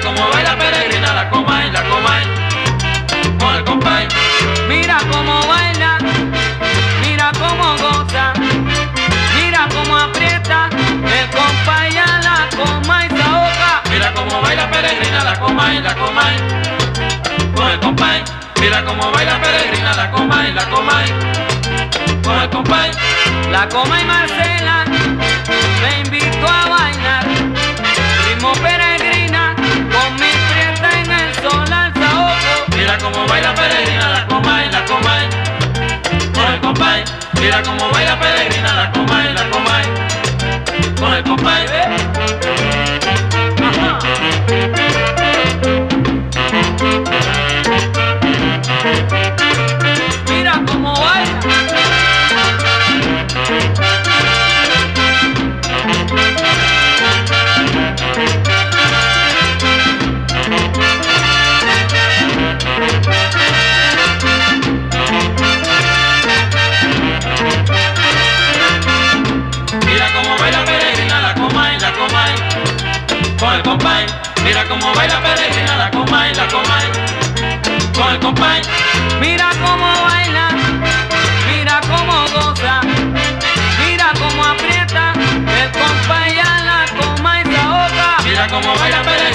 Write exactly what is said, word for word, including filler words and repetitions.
cómo baila peregrina la Comay, la Comay, con el compay. Mira cómo baila, mira cómo goza, mira cómo aprieta el compay a la Comay Saoca. Mira cómo baila peregrina la Comay, la Comay, con el compay. Mira cómo baila peregrina la Comay, la Comay, con el compay. La Comay Marcela me invitó a bailar ritmo peregrina con mi prieta en el sol al saoco. Mira cómo baila peregrina la Comay, la Comay, con el compay. Mira cómo baila peregrina la Comay, la Comay, con el compay. Ajá. Mira cómo baila. Mira cómo baila peregrina la Comay, la Comay, con el compay. Mira cómo baila peregrina la Comay, la Comay, con el compay. Mira cómo baila, mira cómo goza, mira cómo aprieta el compay a la Comay Saoca. Mira cómo baila peregrina